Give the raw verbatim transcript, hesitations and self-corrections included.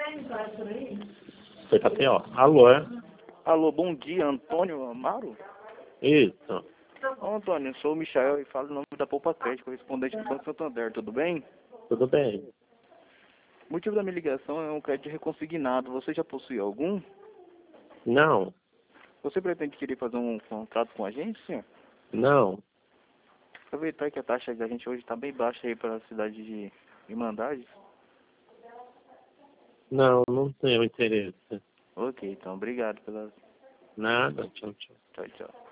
Foi tá pior. Alô, é? Alô, bom dia, Antônio Amaro? Isso. Ô, Antônio, eu sou o Michael e falo o nome da Poupa Crédito, correspondente do Banco Santander, tudo bem? Tudo bem. O motivo da minha ligação é um crédito reconsignado. Você já possui algum? Não. Você pretende querer fazer um contrato com a gente, senhor? Não. Aproveitar que a taxa da gente hoje está bem baixa aí para a cidade de Irmandade. Não, não tenho interesse. Ok, então, obrigado pela... Nada. Tchau, tchau. Tchau, tchau.